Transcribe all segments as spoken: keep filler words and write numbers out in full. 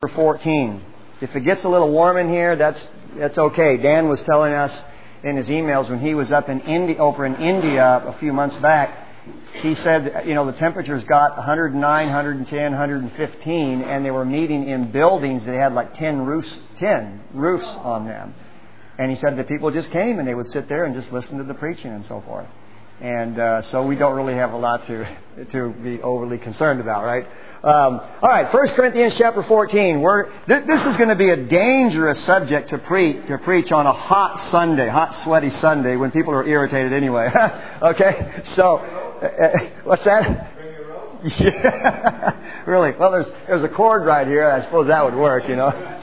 fourteen. If it gets a little warm in here, that's that's okay. Dan was telling us in his emails when he was up in India, over in India a few months back, he said, you know, the temperatures got one hundred nine, one hundred ten, one hundred fifteen, and they were meeting in buildings that had like ten roofs, ten roofs on them. And he said that people just came and they would sit there and just listen to the preaching and so forth. And uh, so we don't really have a lot to to be overly concerned about, right? Um, all right, First Corinthians chapter fourteen. We're, th- this is going to be a dangerous subject to preach to preach on a hot Sunday, hot sweaty Sunday when people are irritated anyway. Okay, so uh, what's that? Yeah, really? Well, there's there's a cord right here. I suppose that would work, you know.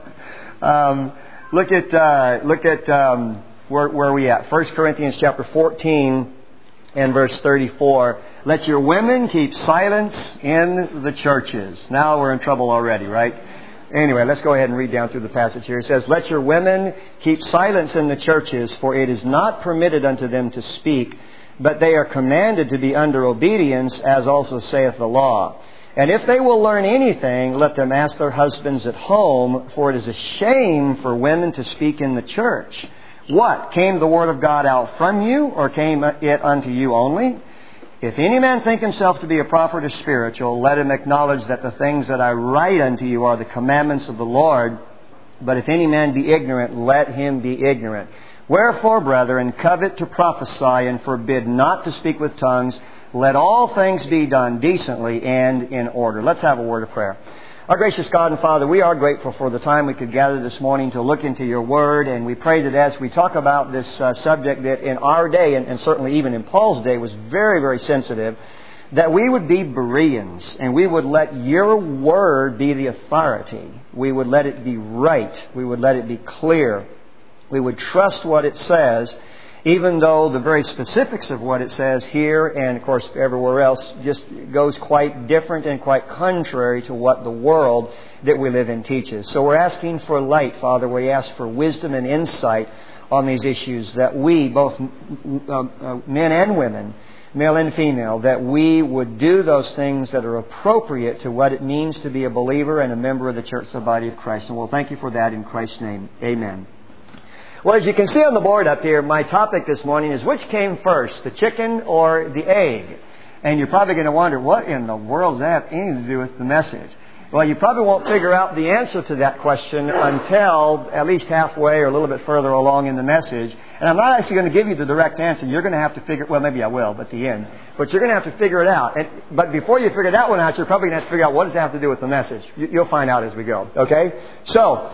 So um, look at uh, look at um, where where are we at? First Corinthians chapter fourteen. And verse thirty-four, let your women keep silence in the churches. Now we're in trouble already, right? Anyway, let's go ahead and read down through the passage here. It says, let your women keep silence in the churches, for it is not permitted unto them to speak, but they are commanded to be under obedience, as also saith the law. And if they will learn anything, let them ask their husbands at home, for it is a shame for women to speak in the church. What? Came the word of God out from you, or came it unto you only? If any man think himself to be a prophet or spiritual, let him acknowledge that the things that I write unto you are the commandments of the Lord. But if any man be ignorant, let him be ignorant. Wherefore, brethren, covet to prophesy, and forbid not to speak with tongues. Let all things be done decently and in order. Let's have a word of prayer. Our gracious God and Father, we are grateful for the time we could gather this morning to look into your word, and we pray that as we talk about this uh, subject that in our day, and, and certainly even in Paul's day, was very, very sensitive, that we would be Bereans, and we would let your word be the authority. We would let it be right. We would let it be clear. We would trust what it says, even though the very specifics of what it says here and, of course, everywhere else just goes quite different and quite contrary to what the world that we live in teaches. So we're asking for light, Father. We ask for wisdom and insight on these issues, that we, both uh, uh, men and women, male and female, that we would do those things that are appropriate to what it means to be a believer and a member of the church, the body of Christ. And we'll thank you for that in Christ's name. Amen. Well, as you can see on the board up here, my topic this morning is which came first, the chicken or the egg? And you're probably going to wonder, what in the world does that have anything to do with the message? Well, you probably won't figure out the answer to that question until at least halfway or a little bit further along in the message. And I'm not actually going to give you the direct answer. You're going to have to figure, well, maybe I will at the end. But you're going to have to figure it out. And, but before you figure that one out, you're probably going to have to figure out what does it have to do with the message. You, you'll find out as we go. Okay? So,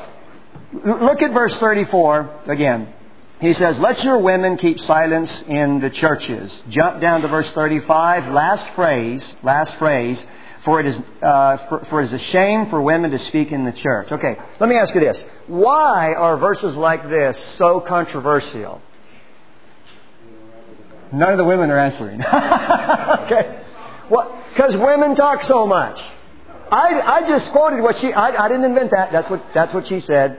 look at verse thirty-four again. He says, let your women keep silence in the churches. Jump down to verse thirty-five. Last phrase, last phrase. For it is uh, for, for it is a shame for women to speak in the church. Okay, let me ask you this. Why are verses like this so controversial? None of the women are answering. Okay. Well, because women talk so much. I, I just quoted what she... I, I didn't invent that. That's what that's what she said.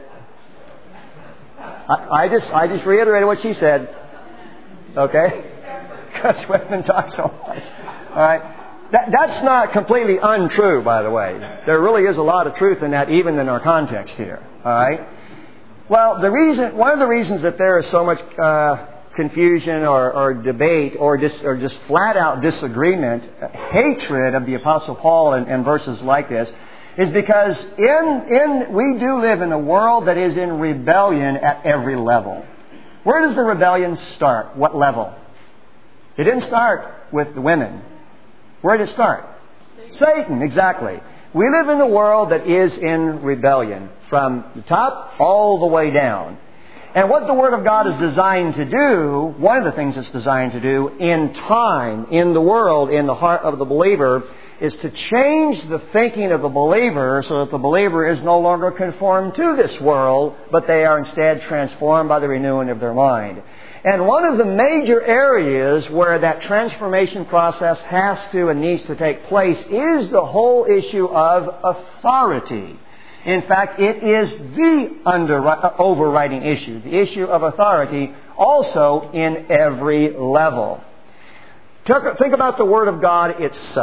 I, I just I just reiterated what she said. Okay? Because women talk so much. All right? That, that's not completely untrue, by the way. There really is a lot of truth in that, even in our context here. All right? Well, the reason, one of the reasons that there is so much uh, confusion or, or debate or, dis, or just flat-out disagreement, uh, hatred of the Apostle Paul in, in verses like this, is because in in we do live in a world that is in rebellion at every level. Where does the rebellion start? What level? It didn't start with the women. Where did it start? Satan, exactly. We live in a world that is in rebellion from the top all the way down. And what the Word of God is designed to do, one of the things it's designed to do in time, in the world, in the heart of the believer, is to change the thinking of the believer so that the believer is no longer conformed to this world, but they are instead transformed by the renewing of their mind. And one of the major areas where that transformation process has to and needs to take place is the whole issue of authority. In fact, it is the under, uh, overriding issue, the issue of authority, also in every level. Think about the Word of God itself.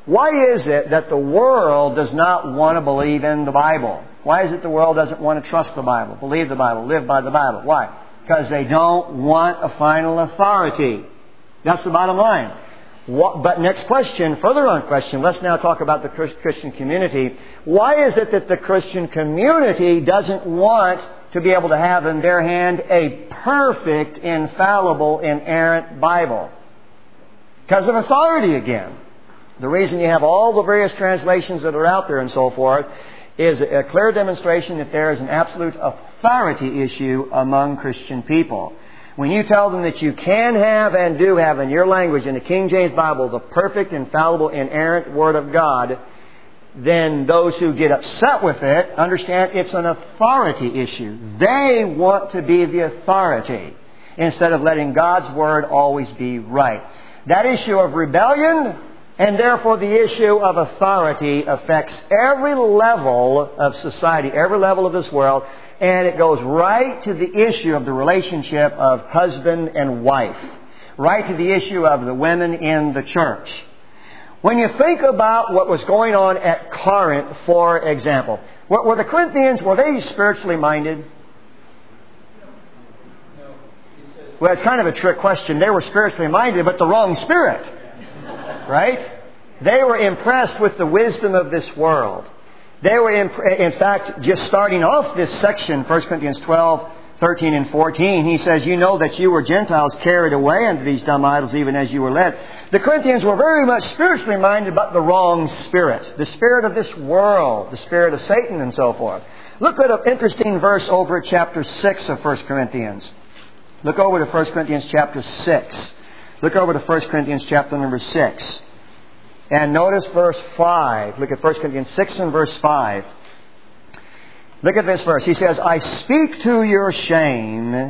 Why is it that the world does not want to believe in the Bible? Why is it the world doesn't want to trust the Bible, believe the Bible, live by the Bible? Why? Because they don't want a final authority. That's the bottom line. What, but next question, further on question, let's now talk about the Christian community. Why is it that the Christian community doesn't want to be able to have in their hand a perfect, infallible, inerrant Bible? Because of authority again. The reason you have all the various translations that are out there and so forth is a clear demonstration that there is an absolute authority issue among Christian people. When you tell them that you can have and do have in your language, in the King James Bible, the perfect, infallible, inerrant Word of God, then those who get upset with it understand it's an authority issue. They want to be the authority instead of letting God's Word always be right. That issue of rebellion and therefore the issue of authority affects every level of society, every level of this world, and it goes right to the issue of the relationship of husband and wife, right to the issue of the women in the church. When you think about what was going on at Corinth, for example, were the Corinthians, were they spiritually minded? Well, it's kind of a trick question. They were spiritually minded, but the wrong spirit. Right? They were impressed with the wisdom of this world. They were, imp- in fact, just starting off this section, First Corinthians twelve, thirteen and fourteen, he says, you know that you were Gentiles carried away unto these dumb idols even as you were led. The Corinthians were very much spiritually minded, but the wrong spirit. The spirit of this world, the spirit of Satan and so forth. Look at an interesting verse over at chapter six of First Corinthians. Look over to First Corinthians chapter six. Look over to First Corinthians chapter number six. And notice verse five. Look at First Corinthians six and verse five. Look at this verse. He says, I speak to your shame. Is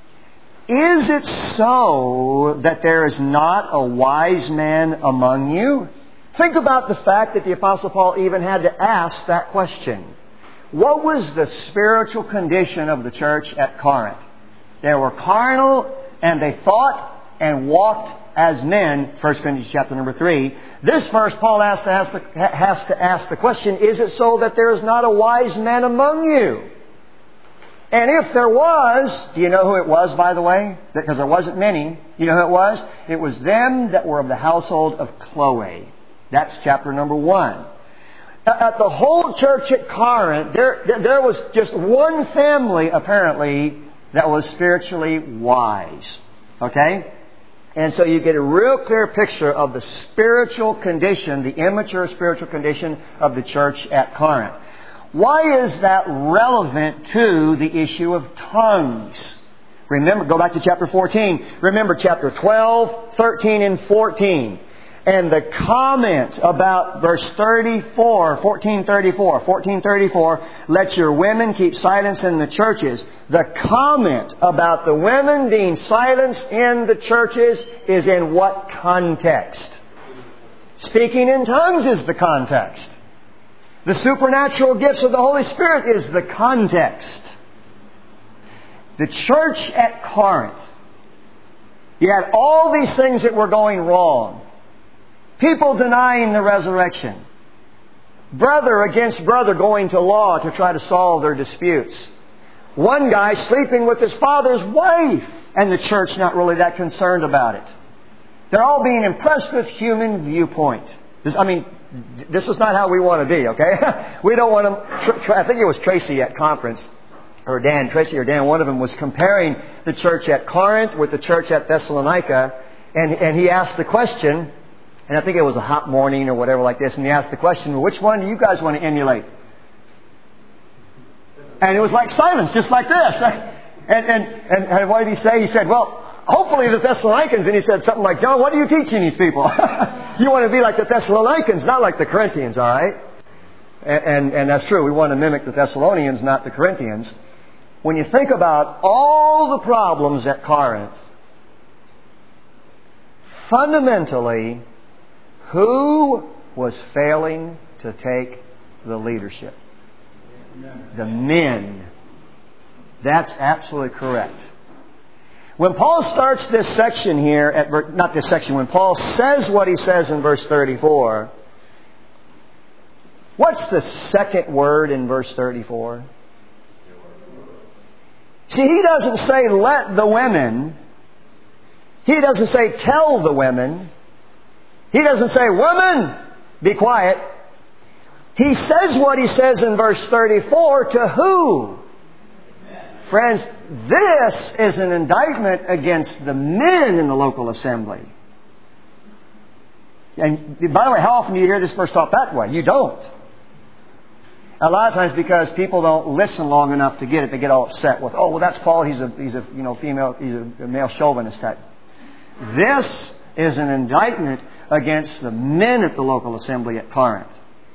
it so that there is not a wise man among you? Think about the fact that the Apostle Paul even had to ask that question. What was the spiritual condition of the church at Corinth? They were carnal and they thought and walked as men, First Corinthians chapter number three. This verse, Paul has to, ask the, has to ask the question, is it so that there is not a wise man among you? And if there was, do you know who it was, by the way? Because there wasn't many. You know who it was? It was them that were of the household of Chloe. That's chapter number one. At the whole church at Corinth, there, there was just one family, apparently, that was spiritually wise. Okay? And so you get a real clear picture of the spiritual condition, the immature spiritual condition of the church at Corinth. Why is that relevant to the issue of tongues? Remember, go back to chapter fourteen. Remember chapter twelve, thirteen, and fourteen. And the comment about verse thirty-four, fourteen thirty-four, fourteen thirty-four, let your women keep silence in the churches. The comment about the women being silenced in the churches is in what context? Speaking in tongues is the context. The supernatural gifts of the Holy Spirit is the context. The church at Corinth, you had all these things that were going wrong. People denying the resurrection. Brother against brother going to law to try to solve their disputes. One guy sleeping with his father's wife, and the church not really that concerned about it. They're all being impressed with human viewpoint. This, I mean, this is not how we want to be, okay? We don't want to... I think it was Tracy at conference, or Dan, Tracy or Dan, one of them was comparing the church at Corinth with the church at Thessalonica, and, and he asked the question... And I think it was a hot morning or whatever like this. And he asked the question, well, which one do you guys want to emulate? And it was like silence, just like this. And, and, and, and what did he say? He said, well, hopefully the Thessalonians. And he said something like, John, what are you teaching these people? You want to be like the Thessalonians, not like the Corinthians, all right? And, and, and that's true. We want to mimic the Thessalonians, not the Corinthians. When you think about all the problems at Corinth, fundamentally... who was failing to take the leadership? The men. That's absolutely correct. When Paul starts this section here, at not this section, when Paul says what he says in verse thirty-four, What's the second word in verse thirty-four? See, he doesn't say let the women. He doesn't say tell the women. He doesn't say, women, be quiet. He says what he says in verse thirty-four to who? Friends, this is an indictment against the men in the local assembly. And by the way, how often do you hear this verse taught that way? You don't. A lot of times because people don't listen long enough to get it, they get all upset with, oh, well, that's Paul. He's a he's a you know female, he's a male chauvinist type. This is an indictment against the men at the local assembly at Corinth.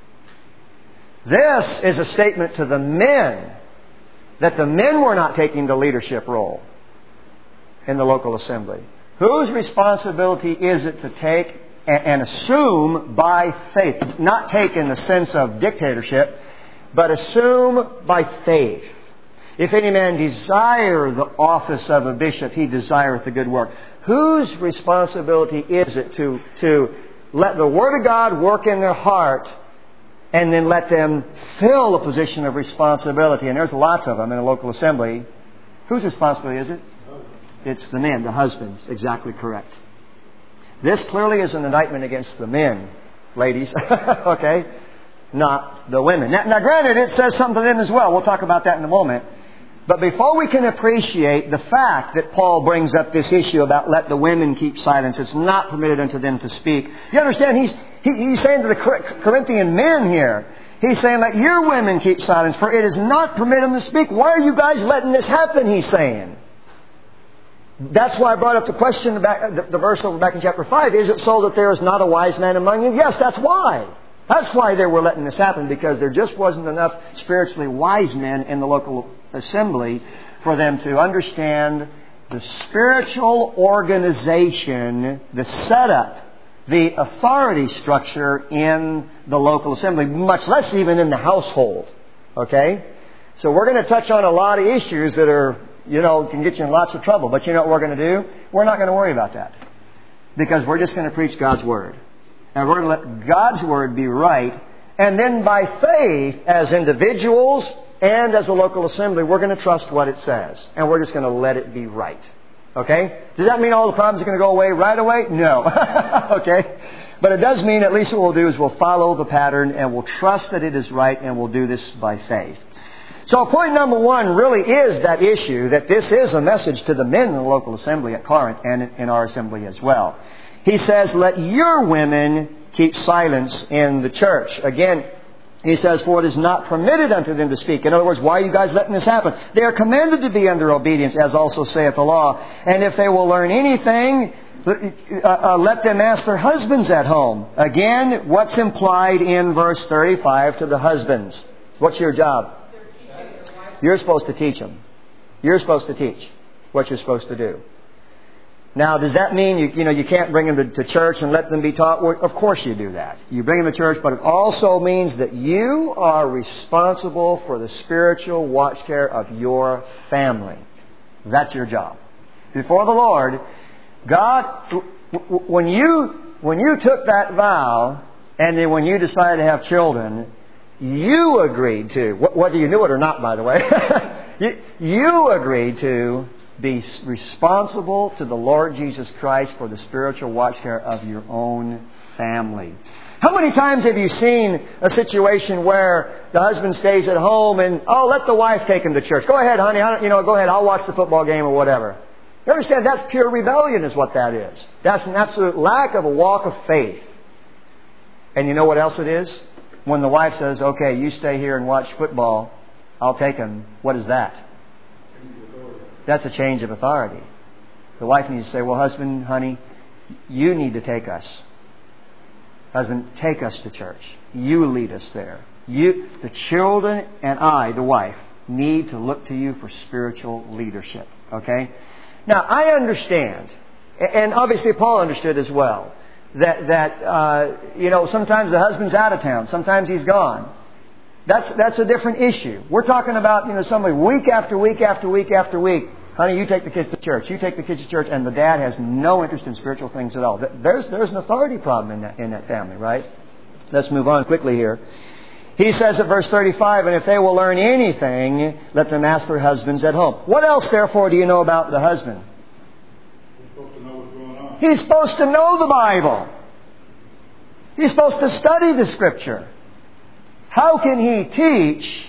This is a statement to the men that the men were not taking the leadership role in the local assembly. Whose responsibility is it to take and assume by faith? Not take in the sense of dictatorship, but assume by faith. If any man desire the office of a bishop, he desireth the good work. Whose responsibility is it to, to let the Word of God work in their heart and then let them fill a position of responsibility? And there's lots of them in a local assembly. Whose responsibility is it? It's the men, the husbands. Exactly correct. This clearly is an indictment against the men, ladies. Okay? Not the women. Now, now, granted, it says something to them as well. We'll talk about that in a moment. But before we can appreciate the fact that Paul brings up this issue about let the women keep silence, it's not permitted unto them to speak. You understand, he's, he, he's saying to the Corinthian men here, he's saying, let your women keep silence, for it is not permitted them to speak. Why are you guys letting this happen, he's saying. That's why I brought up the question, back, the, the verse over back in chapter five. Is it so that there is not a wise man among you? Yes, that's why. That's why they were letting this happen, because there just wasn't enough spiritually wise men in the local assembly for them to understand the spiritual organization, the setup, the authority structure in the local assembly, much less even in the household. Okay? So we're going to touch on a lot of issues that are, you know, can get you in lots of trouble. But you know what we're going to do? We're not going to worry about that. Because we're just going to preach God's Word. And we're going to let God's Word be right. And then by faith, as individuals and as a local assembly, we're going to trust what it says. And we're just going to let it be right. Okay? Does that mean all the problems are going to go away right away? No. Okay? But it does mean at least what we'll do is we'll follow the pattern and we'll trust that it is right, and we'll do this by faith. So point number one really is that issue, that this is a message to the men in the local assembly at Corinth and in our assembly as well. He says, let your women keep silence in the church. Again, he says, for it is not permitted unto them to speak. In other words, why are you guys letting this happen? They are commanded to be under obedience, as also saith the law. And if they will learn anything, uh, uh, let them ask their husbands at home. Again, what's implied in verse thirty-five to the husbands? What's your job? You're supposed to teach them. You're supposed to teach what you're supposed to do. Now, does that mean you, you know you can't bring them to, to church and let them be taught? Well, of course you do that. You bring them to church, but it also means that you are responsible for the spiritual watch care of your family. That's your job. Before the Lord, God, when you when you took that vow, and then when you decided to have children, you agreed to, whether you knew it or not, by the way, you, you agreed to be responsible to the Lord Jesus Christ for the spiritual watch care of your own family. How many times have you seen a situation where the husband stays at home and, oh, let the wife take him to church. Go ahead, honey. I don't, you know, go ahead. I'll watch the football game or whatever. You understand? That's pure rebellion is what that is. That's an absolute lack of a walk of faith. And you know what else it is? When the wife says, okay, you stay here and watch football, I'll take him. What is that? That's a change of authority. The wife needs to say, well, husband, honey, you need to take us. Husband, take us to church. You lead us there. You, the children and I, the wife, need to look to you for spiritual leadership. Okay? Now, I understand, and obviously Paul understood as well, that, that uh, you know, sometimes the husband's out of town. Sometimes he's gone. That's that's a different issue. We're talking about, you know, somebody week after week after week after week. Honey, you take the kids to church. You take the kids to church, and the dad has no interest in spiritual things at all. There's there's an authority problem in that in that family, right? Let's move on quickly here. He says at verse thirty-five, and if they will learn anything, let them ask their husbands at home. What else, therefore, do you know about the husband? He's supposed to know what's going on. He's supposed to know the Bible. He's supposed to study the Scripture. How can he teach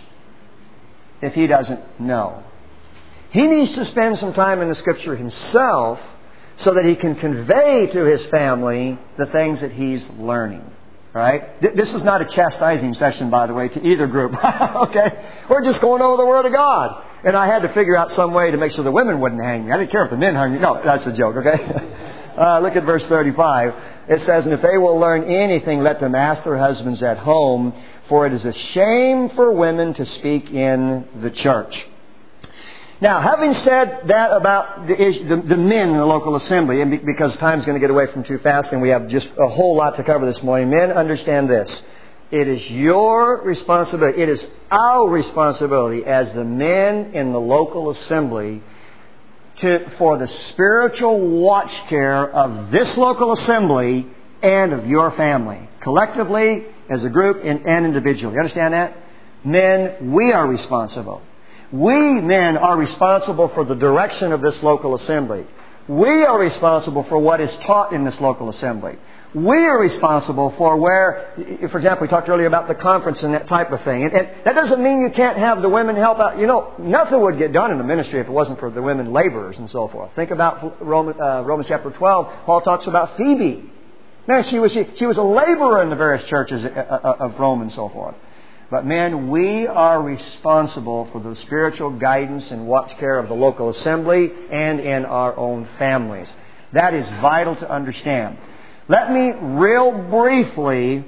if he doesn't know? He needs to spend some time in the Scripture himself so that he can convey to his family the things that he's learning. Right? This is not a chastising session, by the way, to either group. Okay? We're just going over the Word of God. And I had to figure out some way to make sure the women wouldn't hang me. I didn't care if the men hung me. No, that's a joke, okay? uh, look at verse thirty-five. It says, and if they will learn anything, let them ask their husbands at home, for it is a shame for women to speak in the church. Now, having said that about the, the, the men in the local assembly, and be, because time's going to get away from too fast and we have just a whole lot to cover this morning, men, understand this. It is your responsibility, it is our responsibility as the men in the local assembly to, for the spiritual watch care of this local assembly and of your family. Collectively, as a group, and, and individually. You understand that? Men, we are responsible. We, men, are responsible for the direction of this local assembly. We are responsible for what is taught in this local assembly. We are responsible for where, for example, we talked earlier about the conference and that type of thing. And, and that doesn't mean you can't have the women help out. You know, nothing would get done in the ministry if it wasn't for the women laborers and so forth. Think about Romans, uh, Romans chapter twelve. Paul talks about Phoebe. Man, she was, she, she was a laborer in the various churches of Rome and so forth. But men, we are responsible for the spiritual guidance and watch care of the local assembly and in our own families. That is vital to understand. Let me real briefly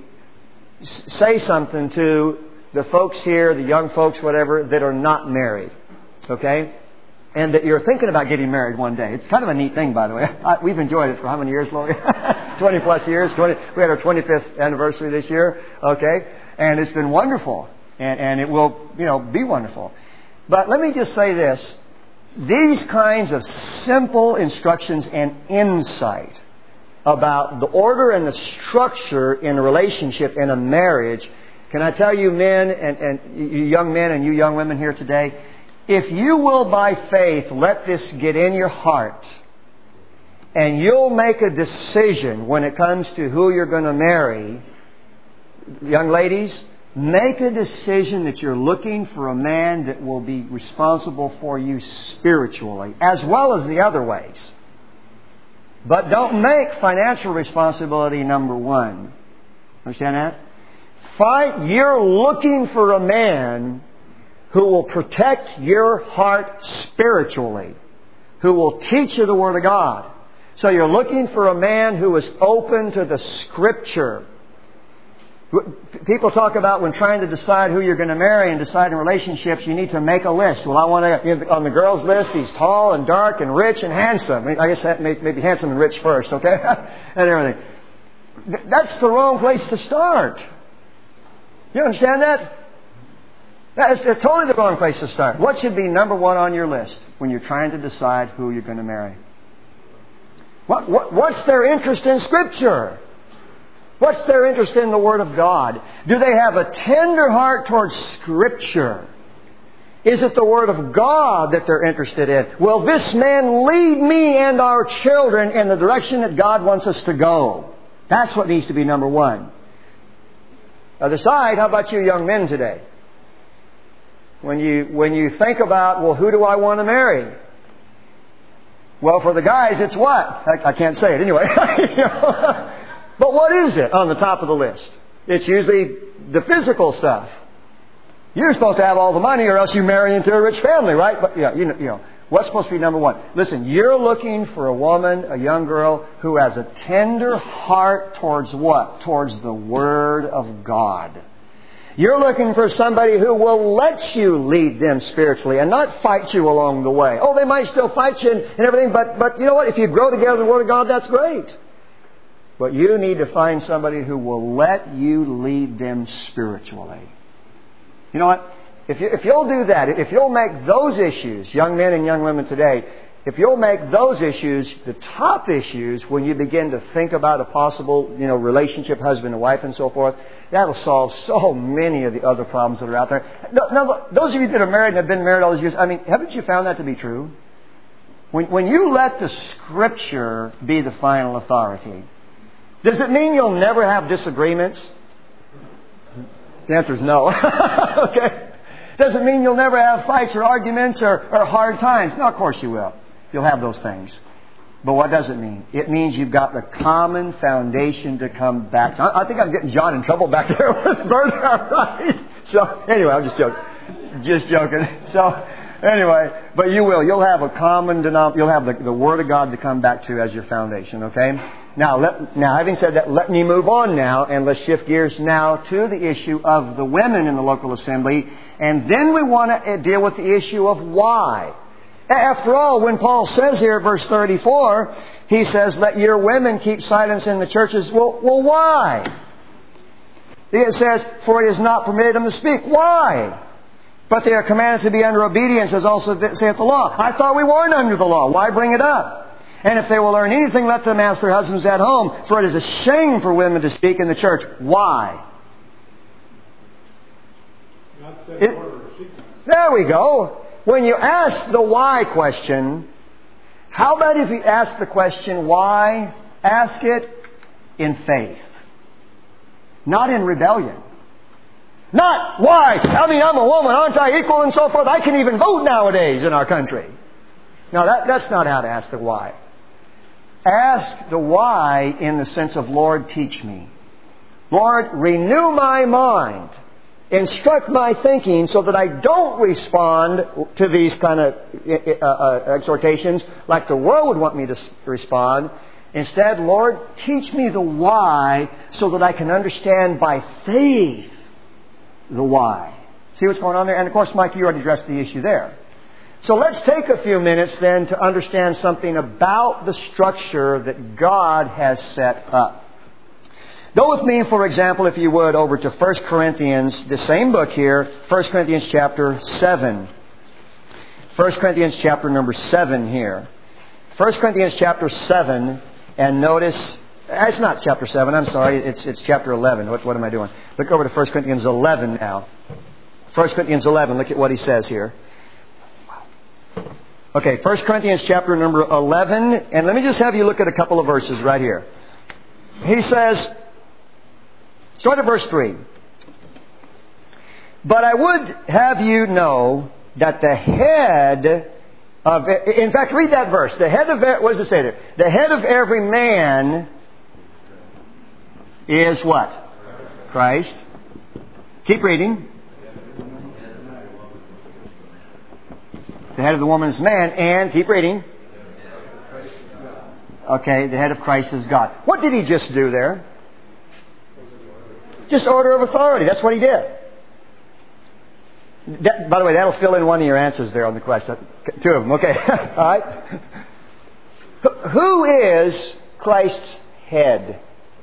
say something to the folks here, the young folks, whatever, that are not married. Okay? And that you're thinking about getting married one day. It's kind of a neat thing, by the way. I, we've enjoyed it for how many years, Lori? twenty plus years. twenty, we had our twenty-fifth anniversary this year. Okay? And it's been wonderful. And, and it will, you know, be wonderful. But let me just say this. These kinds of simple instructions and insight about the order and the structure in a relationship, in a marriage, can I tell you men and, and you young men and you young women here today, if you will by faith let this get in your heart and you'll make a decision when it comes to who you're going to marry, young ladies, make a decision that you're looking for a man that will be responsible for you spiritually as well as the other ways. But don't make financial responsibility number one. Understand that? Fight, you're looking for a man who will protect your heart spiritually, who will teach you the Word of God. So you're looking for a man who is open to the Scripture. People talk about when trying to decide who you're going to marry and deciding relationships, you need to make a list. Well, I want to, on the girls' list, he's tall and dark and rich and handsome. I guess that may, maybe handsome and rich first, okay? And everything. That's the wrong place to start. You understand that? That's, that's totally the wrong place to start. What should be number one on your list when you're trying to decide who you're going to marry? What, what, what's their interest in Scripture? What's their interest in the Word of God? Do they have a tender heart towards Scripture? Is it the Word of God that they're interested in? Will this man lead me and our children in the direction that God wants us to go? That's what needs to be number one. Other side, how about you young men today? When you, when you think about, well, who do I want to marry? Well, for the guys, it's what? I, I can't say it anyway. You know? But what is it on the top of the list? It's usually the physical stuff. You're supposed to have all the money or else you marry into a rich family, right? But yeah, you know, you know, what's supposed to be number one? Listen, you're looking for a woman, a young girl, who has a tender heart towards what? Towards the Word of God. You're looking for somebody who will let you lead them spiritually and not fight you along the way. Oh, they might still fight you and, and everything, but, but you know what? If you grow together in the Word of God, that's great. But you need to find somebody who will let you lead them spiritually. You know what? If, you, if you'll do that, if you'll make those issues, young men and young women today, if you'll make those issues the top issues when you begin to think about a possible, you know, relationship, husband and wife and so forth, that'll solve so many of the other problems that are out there. Now, those of you that are married and have been married all these years, I mean, haven't you found that to be true? When, when you let the Scripture be the final authority, does it mean you'll never have disagreements? The answer is no. Okay. Does it mean you'll never have fights or arguments or, or hard times? No, of course you will. You'll have those things. But what does it mean? It means you've got the common foundation to come back to. I, I think I'm getting John in trouble back there with Bert. Right? So, anyway, I'm just joking. Just joking. So, anyway, but you will. You'll have a common denom- You'll have the, the Word of God to come back to as your foundation, okay? Now, let, now, having said that, let me move on now, and let's shift gears now to the issue of the women in the local assembly. And then we want to deal with the issue of why. After all, when Paul says here, verse thirty-four, he says, let your women keep silence in the churches. Well, well, why? It says, for it is not permitted them to speak. Why? But they are commanded to be under obedience, as also saith the law. I thought we weren't under the law. Why bring it up? And if they will learn anything, let them ask their husbands at home. For it is a shame for women to speak in the church. Why? It, there we go. When you ask the why question, how about if you ask the question why, ask it in faith, not in rebellion. Not why, I mean, I'm a woman, aren't I equal and so forth? I can even vote nowadays in our country. No, that, that's not how to ask the why. Ask the why in the sense of, Lord, teach me. Lord, renew my mind. Instruct my thinking so that I don't respond to these kind of uh, uh, exhortations like the world would want me to respond. Instead, Lord, teach me the why so that I can understand by faith the why. See what's going on there? And of course, Mike, you already addressed the issue there. So let's take a few minutes then to understand something about the structure that God has set up. Go with me, for example, if you would, over to First Corinthians, the same book here, First Corinthians chapter seven. First Corinthians chapter number seven here. First Corinthians chapter seven, and notice, it's not chapter seven, I'm sorry, it's it's chapter eleven. What, what am I doing? Look over to First Corinthians eleven now. First Corinthians eleven, look at what he says here. Okay, First Corinthians chapter number eleven, and let me just have you look at a couple of verses right here. He says, start at verse three. But I would have you know that the head of... In fact, read that verse. The head of... What does it say there? The head of every man is what? Christ. Keep reading. The head of the woman is man, and... Keep reading. Okay, the head of Christ is God. What did he just do there? Just order of authority. That's what he did. That, by the way, that'll fill in one of your answers there on the question. Two of them. Okay. All right. Who is Christ's head?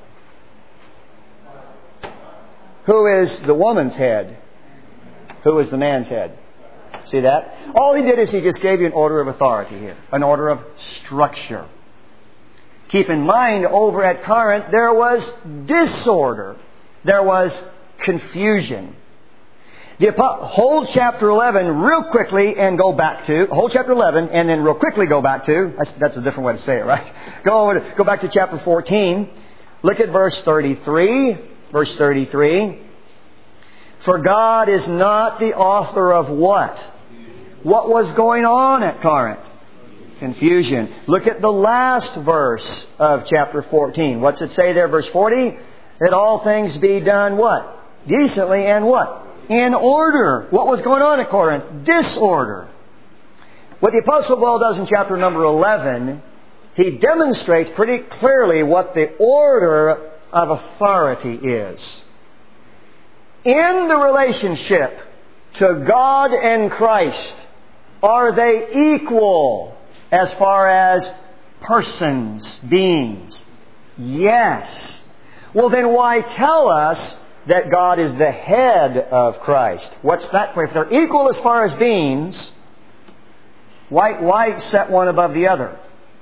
Who is the woman's head? Who is the man's head? See that? All he did is he just gave you an order of authority here. An order of structure. Keep in mind, over at Corinth, there was disorder. There was confusion. The whole chapter eleven, real quickly, and go back to whole chapter eleven, and then real quickly go back to. That's, that's a different way to say it, right? Go over to, go back to chapter fourteen. Look at verse thirty-three. Verse thirty-three. For God is not the author of what? What was going on at Corinth? Confusion. Look at the last verse of chapter fourteen. What's it say there? Verse forty. That all things be done what? Decently and what? In order. What was going on at Corinth? Disorder. What the Apostle Paul does in chapter number eleven, he demonstrates pretty clearly what the order of authority is. In the relationship to God and Christ, are they equal as far as persons, beings? Yes. Well, then why tell us that God is the head of Christ? What's that? If they're equal as far as beings, Why, why set one above the other?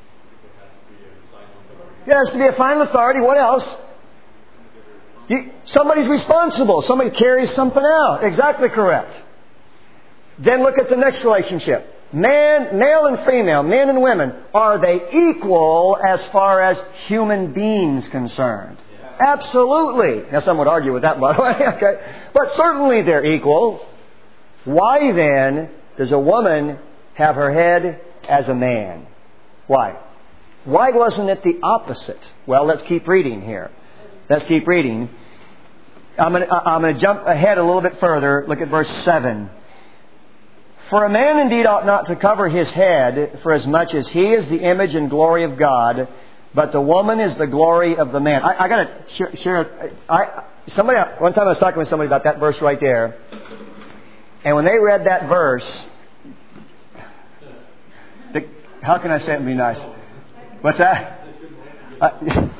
It has to be a final authority. What else? You, somebody's responsible. Somebody carries something out. Exactly correct. Then look at the next relationship. Man, male and female, men and women, are they equal as far as human beings concerned? Yeah. Absolutely. Now some would argue with that, by the way. Okay. But certainly they're equal. Why then does a woman have her head as a man? Why? Why wasn't it the opposite? Well, let's keep reading here. Let's keep reading. I'm going to, I'm going to jump ahead a little bit further. Look at verse seven. For a man indeed ought not to cover his head, for as much as he is the image and glory of God, but the woman is the glory of the man. I, I got to share. share I, somebody one time I was talking with somebody about that verse right there, and when they read that verse, the, how can I say it and be nice? What's that? Uh,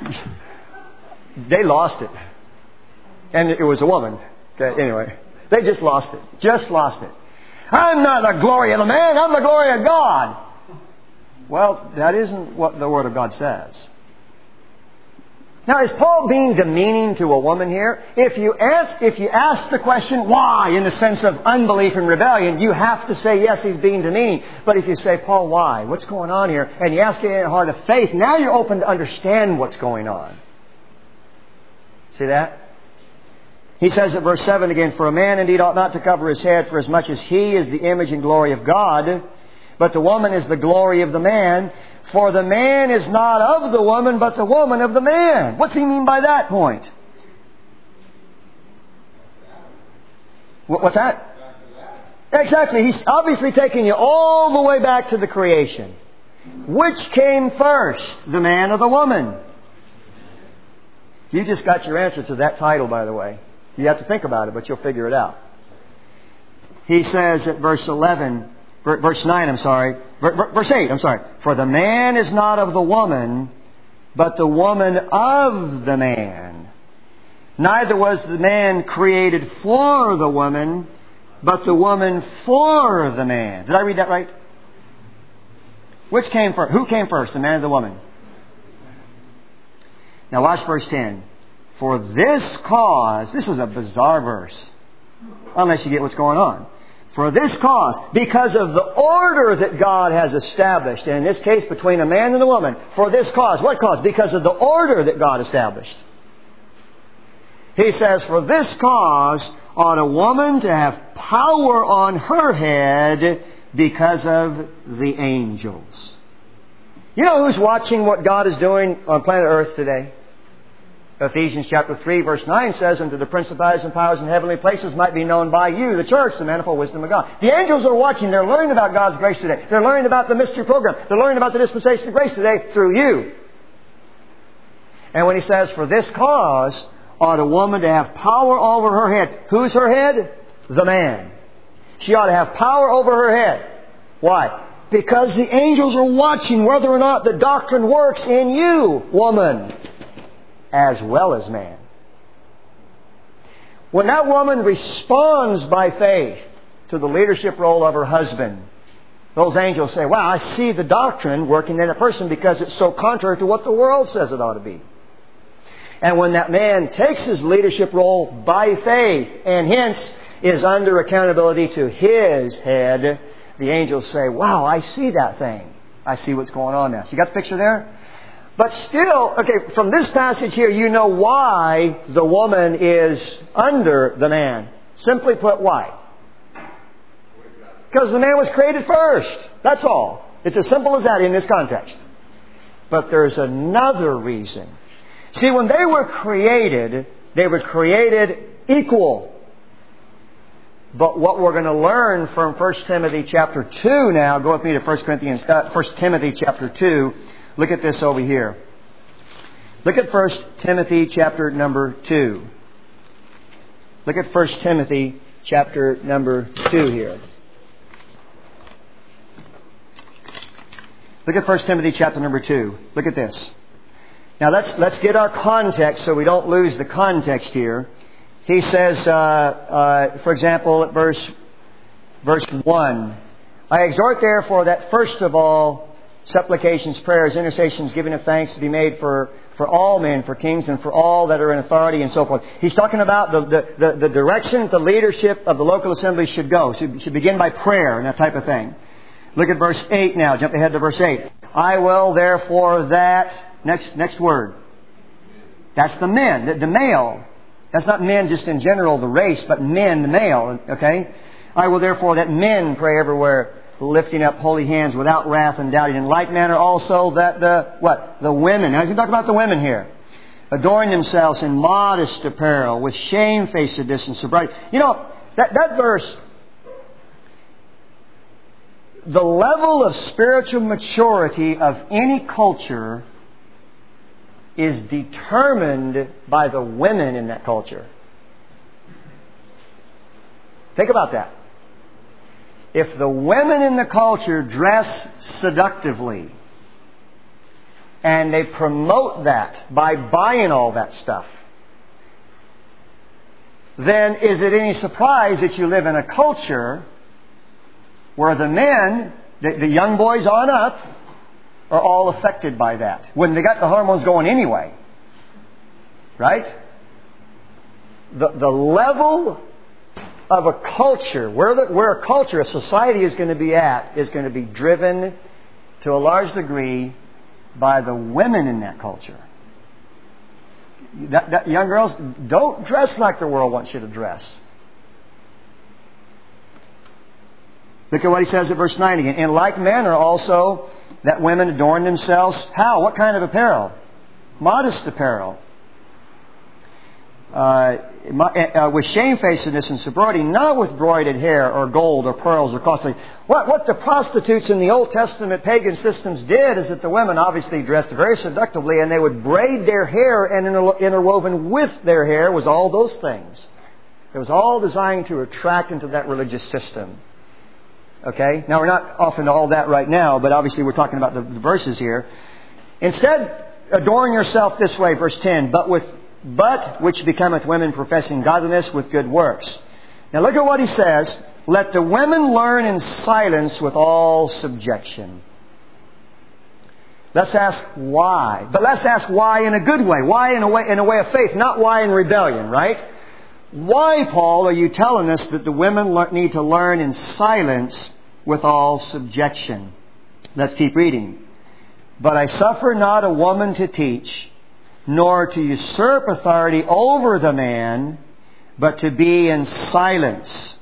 they lost it, and it was a woman. Okay, anyway, they just lost it. Just lost it. I'm not the glory of the man, I'm the glory of God. Well, that isn't what the Word of God says. Now, is Paul being demeaning to a woman here? If you ask, if you ask the question, why, in the sense of unbelief and rebellion, you have to say, yes, he's being demeaning. But if you say, Paul, why? What's going on here? And you ask it in a heart of faith, now you're open to understand what's going on. See that? He says at verse seven again, for a man indeed ought not to cover his head, for as much as he is the image and glory of God, but the woman is the glory of the man. For the man is not of the woman, but the woman of the man. What's he mean by that point? What's that? Exactly. He's obviously taking you all the way back to the creation. Which came first, the man or the woman? You just got your answer to that title, by the way. You have to think about it, but you'll figure it out. He says at verse eleven, verse nine, I'm sorry, verse eight, I'm sorry. For the man is not of the woman, but the woman of the man. Neither was the man created for the woman, but the woman for the man. Did I read that right? Which came first? Who came first, the man or the woman? Now watch verse ten. For this cause, this is a bizarre verse, unless you get what's going on. For this cause, because of the order that God has established, and in this case between a man and a woman, for this cause, what cause? Because of the order that God established. He says, for this cause ought a woman to have power on her head because of the angels. You know who's watching what God is doing on planet Earth today? Ephesians chapter three verse nine says, unto the principalities and powers in heavenly places might be known by you, the church, the manifold wisdom of God. The angels are watching. They're learning about God's grace today. They're learning about the mystery program. They're learning about the dispensation of grace today through you. And when he says, for this cause ought a woman to have power over her head. Who's her head? The man. She ought to have power over her head. Why? Because the angels are watching whether or not the doctrine works in you, woman, as well as man. When that woman responds by faith to the leadership role of her husband, those angels say, wow, I see the doctrine working in a person because it's so contrary to what the world says it ought to be. And when that man takes his leadership role by faith and hence is under accountability to his head, the angels say, wow, I see that thing. I see what's going on now. So you got the picture there? But still, okay, from this passage here, you know why the woman is under the man. Simply put, why? Because the man was created first. That's all. It's as simple as that in this context. But there's another reason. See, when they were created, they were created equal. But what we're going to learn from First Timothy chapter two now, go with me to First Corinthians, uh, First Timothy chapter two. Look at this over here. Look at First Timothy chapter number two. Look at First Timothy chapter number two here. Look at First Timothy chapter number two. Look at this. Now let's let's get our context so we don't lose the context here. He says, uh, uh, for example, at verse verse one, I exhort therefore that first of all, supplications, prayers, intercessions, giving of thanks to be made for, for all men, for kings, and for all that are in authority, and so forth. He's talking about the, the, the, the direction the leadership of the local assembly should go. Should, should begin by prayer and that type of thing. Look at verse eight now. Jump ahead to verse eight. I will therefore that... Next, next word. That's the men, the, the male. That's not men just in general, the race, but men, the male. Okay? I will therefore that men pray everywhere, lifting up holy hands without wrath and doubting. In like manner also that the, what? The women. Now he's talking about the women here. Adorn themselves in modest apparel, with shamefacedness and sobriety. You know, that, that verse, the level of spiritual maturity of any culture is determined by the women in that culture. Think about that. If the women in the culture dress seductively, and they promote that by buying all that stuff, then is it any surprise that you live in a culture where the men, the, the young boys on up, are all affected by that, when they got the hormones going anyway? Right? The, the level of a culture, where, the, where a culture, a society is going to be at, is going to be driven to a large degree by the women in that culture. That, that, young girls, don't dress like the world wants you to dress. Look at what he says at verse nine again. In like manner also that women adorn themselves. How? What kind of apparel? Modest apparel. Uh, uh, with shamefacedness and sobriety, not with broided hair or gold or pearls or costly. What, what the prostitutes in the Old Testament pagan systems did is that the women obviously dressed very seductively, and they would braid their hair, and inter- interwoven with their hair was all those things. It was all designed to attract into that religious system. Okay? Now, we're not off into all that right now, but obviously we're talking about the, the verses here. Instead, adorn yourself this way, verse ten, but with but which becometh women professing godliness with good works. Now look at what he says. Let the women learn in silence with all subjection. Let's ask why. But let's ask why in a good way. Why in a way, in a way of faith, not why in rebellion, right? Why, Paul, are you telling us that the women le- need to learn in silence with all subjection? Let's keep reading. But I suffer not a woman to teach, nor to usurp authority over the man, but to be in silence.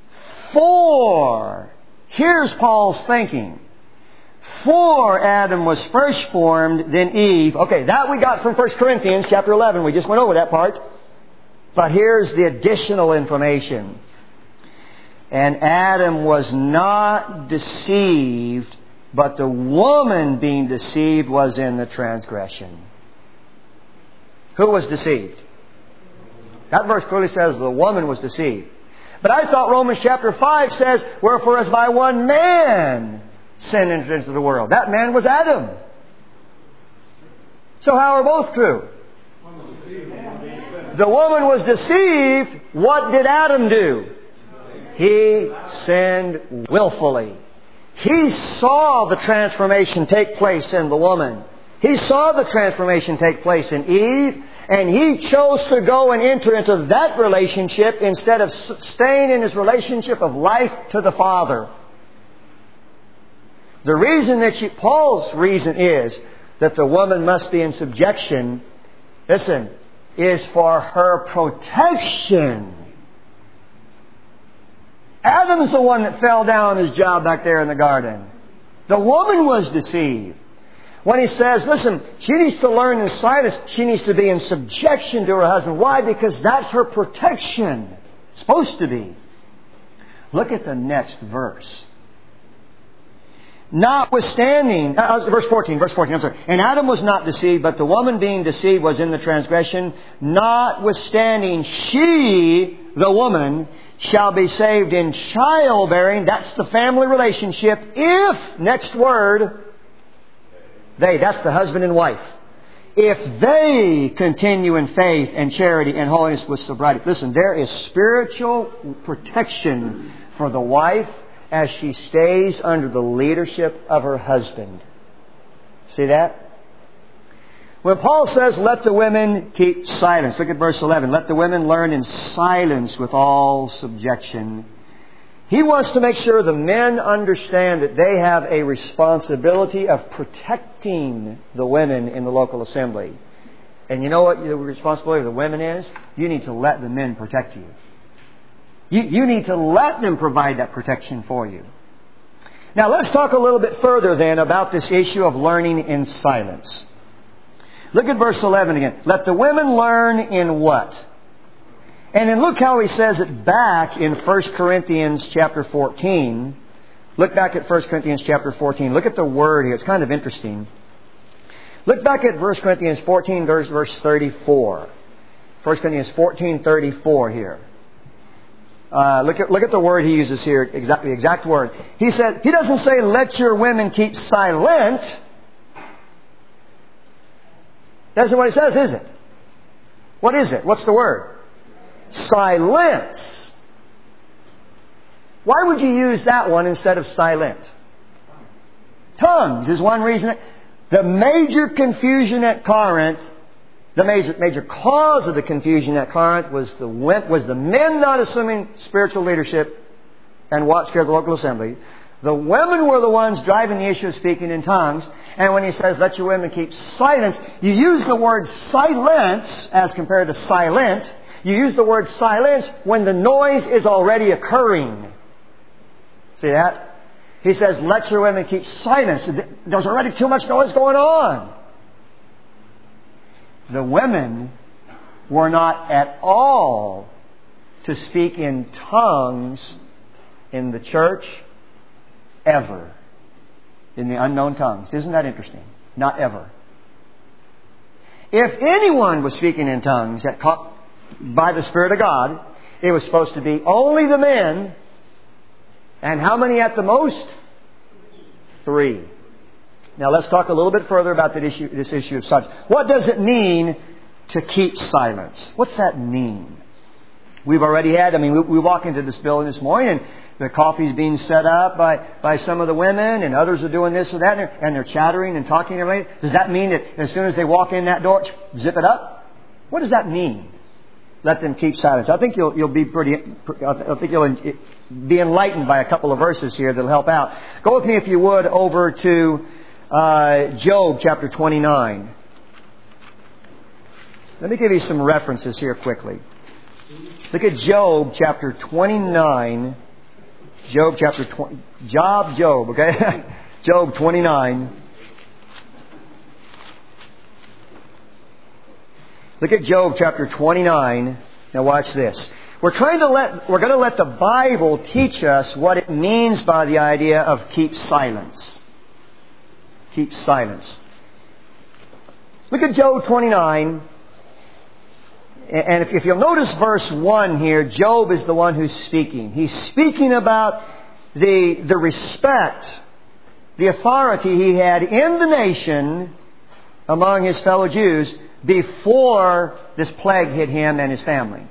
For, here's Paul's thinking. For Adam was first formed, then Eve. Okay, that we got from First Corinthians chapter eleven. We just went over that part. But here's the additional information. And Adam was not deceived, but the woman being deceived was in the transgression. Who was deceived? That verse clearly says the woman was deceived. But I thought Romans chapter five says, wherefore as by one man sin entered into the world. That man was Adam. So how are both true? The woman was deceived. What did Adam do? He sinned willfully. He saw the transformation take place in the woman. He saw the transformation take place in Eve, and he chose to go and enter into that relationship instead of staying in his relationship of life to the Father. The reason that she, Paul's reason is that the woman must be in subjection, listen, is for her protection. Adam's the one that fell down on his job back there in the garden. The woman was deceived. When he says, listen, she needs to learn in silence. She needs to be in subjection to her husband. Why? Because that's her protection. It's supposed to be. Look at the next verse. Notwithstanding, uh, verse fourteen, verse fourteen, I'm sorry. And Adam was not deceived, but the woman being deceived was in the transgression. Notwithstanding, she, the woman, shall be saved in childbearing. That's the family relationship. If, next word, they, that's the husband and wife. If they continue in faith and charity and holiness with sobriety. Listen, there is spiritual protection for the wife as she stays under the leadership of her husband. See that? When Paul says, let the women keep silence, look at verse eleven. Let the women learn in silence with all subjection. He wants to make sure the men understand that they have a responsibility of protecting the women in the local assembly. And you know what the responsibility of the women is? You need to let the men protect you. You, you need to let them provide that protection for you. Now let's talk a little bit further then about this issue of learning in silence. Look at verse eleven again. Let the women learn in what? And then look how he says it back in First Corinthians chapter fourteen. Look back at First Corinthians chapter fourteen. Look at the word here. It's kind of interesting. Look back at First Corinthians fourteen, verse, verse thirty-four. First Corinthians fourteen, thirty-four here. Uh, look at look at the word he uses here, exact, the exact word. He said, he doesn't say, let your women keep silent. That's not what he says, is it? What is it? What's the word? Silence. Why would you use that one instead of silent? Tongues is one reason. The major confusion at Corinth, the major major cause of the confusion at Corinth was the was the men not assuming spiritual leadership and watch care of the local assembly. The women were the ones driving the issue of speaking in tongues. And when he says, let your women keep silence, you use the word silence as compared to silent. You use the word silence when the noise is already occurring. See that? He says, let your women keep silence. There's already too much noise going on. The women were not at all to speak in tongues in the church ever. In the unknown tongues. Isn't that interesting? Not ever. If anyone was speaking in tongues that caught by the Spirit of God, it was supposed to be only the men. And how many at the most? Three. Now let's talk a little bit further about that issue, this issue of silence. What does it mean to keep silence? What's that mean? We've already had, I mean, we, we walk into this building this morning and the coffee's being set up by, by some of the women and others are doing this or that and they're, and they're chattering and talking. And everything. Does that mean that as soon as they walk in that door, zip it up? What does that mean? Let them keep silence. I think you'll, you'll be pretty, I think you'll be enlightened by a couple of verses here that'll help out. Go with me, if you would, over to uh, Job chapter twenty-nine. Let me give you some references here quickly. Look at Job chapter twenty-nine. Job chapter twenty. Job, Job, okay? Job twenty-nine. Look at Job chapter twenty-nine. Now watch this. We're trying to let, we're going to let the Bible teach us what it means by the idea of keep silence. Keep silence. Look at Job twenty-nine. And if, if you'll notice verse one here, Job is the one who's speaking. He's speaking about the, the respect, the authority he had in the nation among his fellow Jews before this plague hit him and his family.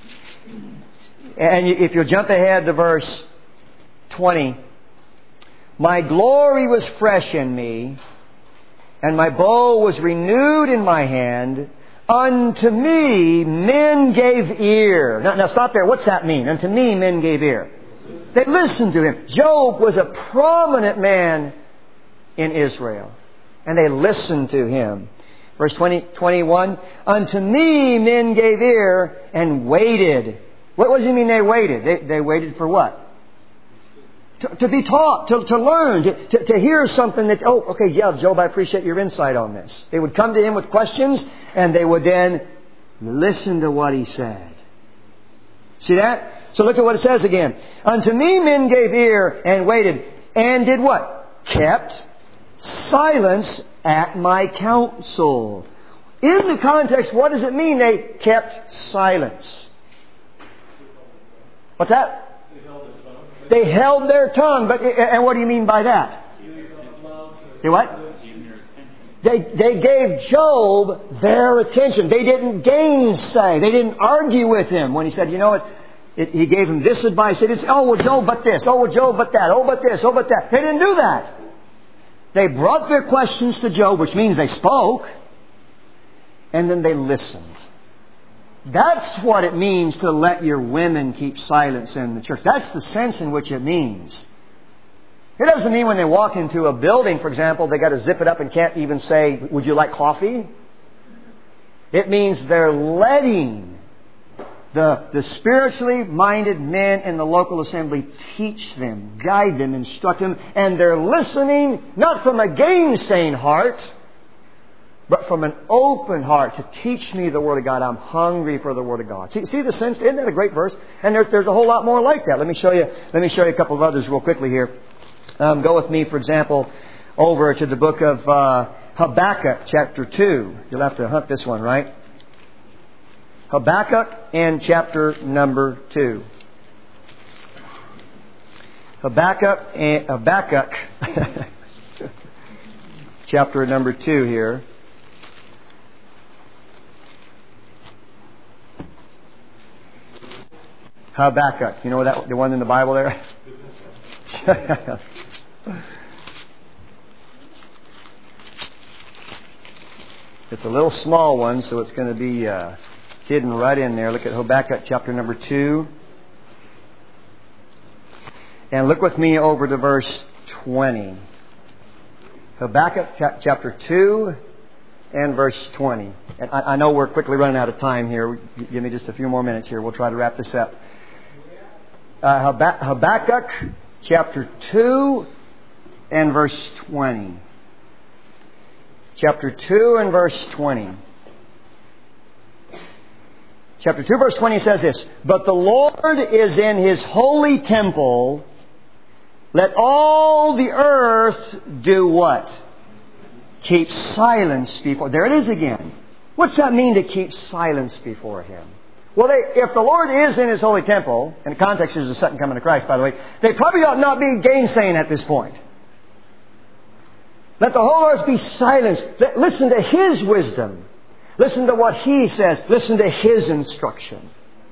And if you'll jump ahead to verse twenty, my glory was fresh in me, and my bow was renewed in my hand. Unto me men gave ear. Now, now stop there. What's that mean? Unto me men gave ear. They listened to him. Job was a prominent man in Israel. And they listened to him. Verse twenty, twenty-one. Unto me men gave ear and waited. What, what does it mean they waited? They, they waited for what? To, to be taught, to, to learn, to, to, to hear something that, oh, okay, yeah, Job, I appreciate your insight on this. They would come to him with questions and they would then listen to what he said. See that? So look at what it says again. Unto me men gave ear and waited and did what? Kept silence at my counsel. In the context, what does it mean they kept silence? What's that? They held their tongue. But and what do you mean by that? They what? They, they gave Job their attention. They didn't gainsay. They didn't argue with him when he said, you know what? it, He gave them this advice. It is, oh, well, Job, but this. Oh, well, Job, but that. Oh, but this. Oh, but that. They didn't do that. They brought their questions to Job, which means they spoke. And then they listened. That's what it means to let your women keep silence in the church. That's the sense in which it means. It doesn't mean when they walk into a building, for example, they got to zip it up and can't even say, would you like coffee? It means they're letting the, the spiritually minded men in the local assembly teach them, guide them, instruct them, and they're listening not from a gainsaying heart, but from an open heart to teach me the Word of God. I'm hungry for the Word of God. See, see the sense? Isn't that a great verse? And there's, there's a whole lot more like that. Let me show you, let me show you a couple of others real quickly here. Um, go with me, for example, over to the book of uh, Habakkuk, chapter two. You'll have to hunt this one, right? Habakkuk and chapter number two. Habakkuk and Habakkuk, chapter number two here. Habakkuk. You know that the one in the Bible there? It's a little small one, so it's going to be uh, hidden right in there. Look at Habakkuk chapter number two. And look with me over to verse twenty. Habakkuk chapter two and verse twenty. And I, I know we're quickly running out of time here. Give me just a few more minutes here. We'll try to wrap this up. Uh, Habakkuk chapter two and verse twenty. Chapter two and verse twenty. Chapter two verse twenty says this, "But the Lord is in His holy temple. Let all the earth do what? Keep silence before..." There it is again. What's that mean to keep silence before Him? Well, they, if the Lord is in His holy temple, and the context is the second coming of Christ, by the way, they probably ought not be gainsaying at this point. Let the whole earth be silenced. Listen to His wisdom. Listen to what He says. Listen to His instruction.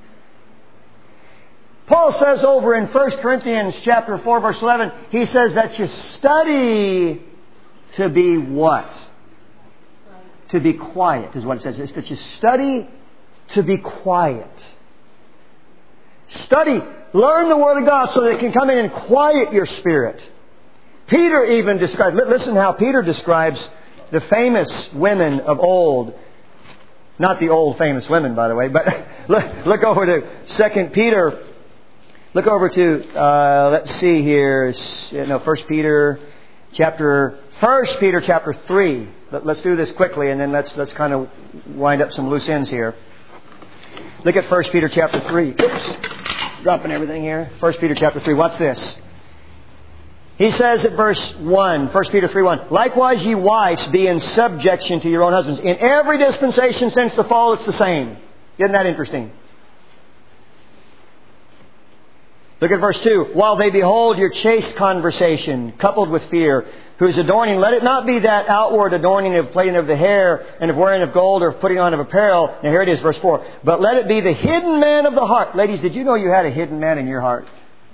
Paul says over in First Corinthians chapter four, verse eleven, he says that you study to be what? To be quiet is what it says. It's that you study to be quiet. Study, learn the Word of God so that it can come in and quiet your spirit. Peter even describes, listen how Peter describes the famous women of old. Not the old famous women, by the way, but look, look over to Second Peter. Look over to, uh, let's see here, no, First Peter chapter, First Peter chapter three. Let, let's do this quickly and then let's let's kind of wind up some loose ends here. Look at First Peter chapter three. Oops, dropping everything here. First Peter chapter three. What's this? He says at verse one, First Peter three one, "Likewise ye wives, be in subjection to your own husbands. In every dispensation since the fall, it's the same." Isn't that interesting? Look at verse two. "While they behold your chaste conversation, coupled with fear, whose adorning, let it not be that outward adorning of plaiting of the hair, and of wearing of gold, or of putting on of apparel." Now here it is, verse four. "But let it be the hidden man of the heart." Ladies, did you know you had a hidden man in your heart?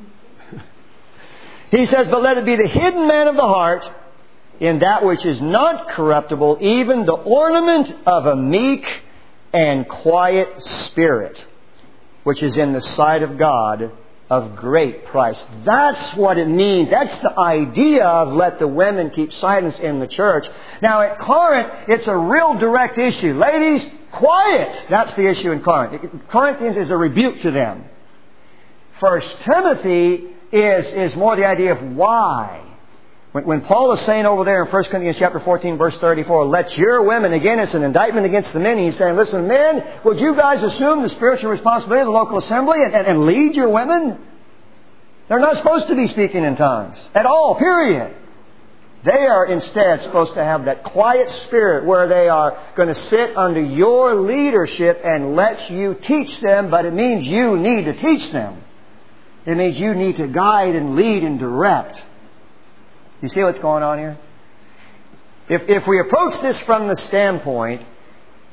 He says, "But let it be the hidden man of the heart, in that which is not corruptible, even the ornament of a meek and quiet spirit, which is in the sight of God of great price." That's what it means. That's the idea of let the women keep silence in the church. Now at Corinth, it's a real direct issue. Ladies, quiet! That's the issue in Corinth. Corinthians is a rebuke to them. First Timothy is, is more the idea of why. When, when Paul is saying over there in First Corinthians chapter fourteen, verse thirty-four, "Let your women," again it's an indictment against the men. He's saying, listen, men, would you guys assume the spiritual responsibility of the local assembly and, and, and lead your women? They're not supposed to be speaking in tongues at all, period. They are instead supposed to have that quiet spirit where they are going to sit under your leadership and let you teach them, but it means you need to teach them. It means you need to guide and lead and direct. You see what's going on here? If, if we approach this from the standpoint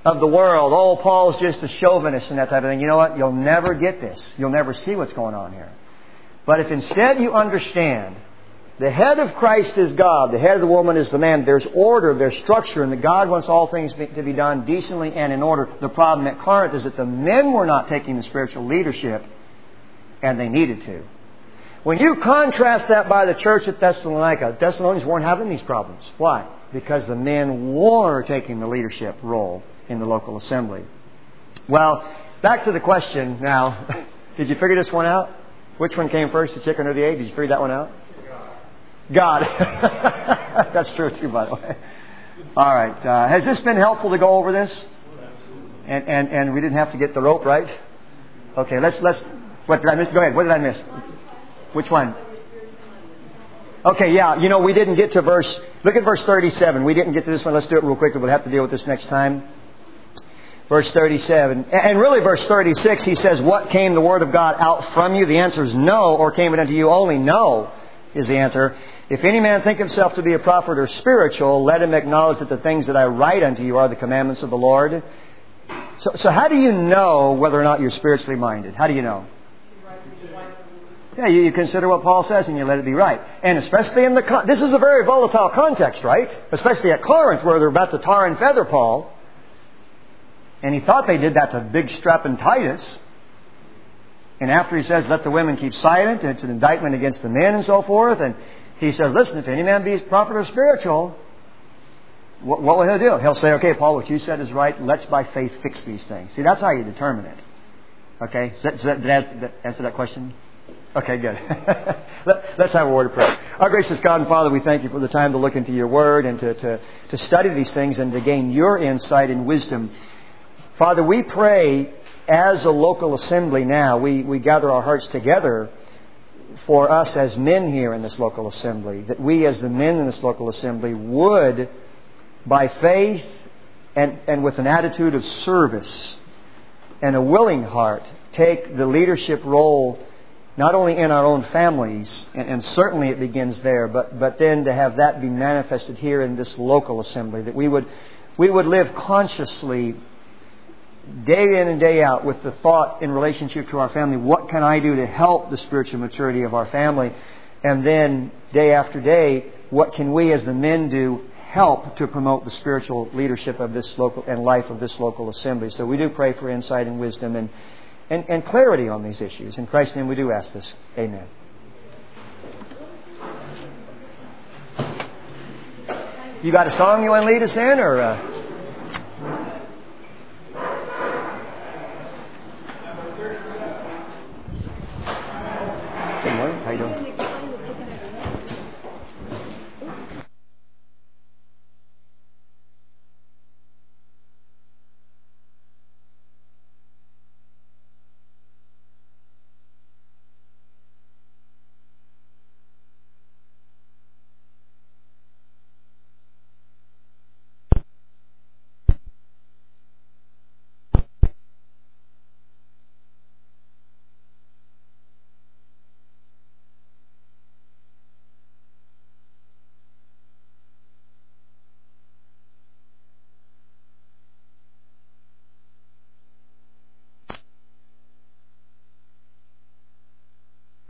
of the world. Oh, Paul's just a chauvinist and that type of thing. You know what? You'll never get this. You'll never see what's going on here. But if instead you understand the head of Christ is God, the head of the woman is the man, there's order, there's structure, and that God wants all things to be done decently and in order. The problem at Corinth is that the men were not taking the spiritual leadership, and they needed to. When you contrast that by the church at Thessalonica, Thessalonians weren't having these problems. Why? Because the men were taking the leadership role in the local assembly. Well, back to the question now. Did you figure this one out? Which one came first, the chicken or the egg? Did you figure that one out? God. That's true too, by the way. All right. Uh, has this been helpful to go over this? And, and and we didn't have to get the rope, right? Okay. Let's let's. What did I miss? Go ahead. What did I miss? Which one? Okay. Yeah. You know, we didn't get to verse. Look at verse thirty-seven. We didn't get to this one. Let's do it real quickly. We'll have to deal with this next time. Verse thirty-seven. And really verse thirty-six, he says, what came the word of God out from you? The answer is no. Or came it unto you only? No is the answer. If any man think himself to be a prophet or spiritual, let him acknowledge that the things that I write unto you are the commandments of the Lord. So, so how do you know whether or not you're spiritually minded? How do you know? Yeah, you, you consider what Paul says and you let it be right. And especially in the... Con- this is a very volatile context, right? Especially at Corinth where they're about to tar and feather Paul. And he thought they did that to big strapping Titus. And after he says, let the women keep silent, and it's an indictment against the men and so forth. And he says, listen, if any man be prophet or spiritual, what, what will he do? He'll say, okay, Paul, what you said is right. Let's by faith fix these things. See, that's how you determine it. Okay? Does that, does that, did that answer that question? Okay, good. Let, let's have a word of prayer. Our gracious God and Father, we thank you for the time to look into your word and to, to, to study these things and to gain your insight and wisdom. Father, we pray as a local assembly now, we, we gather our hearts together for us as men here in this local assembly, that we as the men in this local assembly would, by faith and, and with an attitude of service and a willing heart, take the leadership role not only in our own families, and, and certainly it begins there, but, but then to have that be manifested here in this local assembly, that we would, we would live consciously day in and day out with the thought in relationship to our family, what can I do to help the spiritual maturity of our family? And then day after day, what can we as the men do help to promote the spiritual leadership of this local and life of this local assembly? So we do pray for insight and wisdom and, and, and clarity on these issues. In Christ's name we do ask this. Amen. You got a song you want to lead us in, or... Uh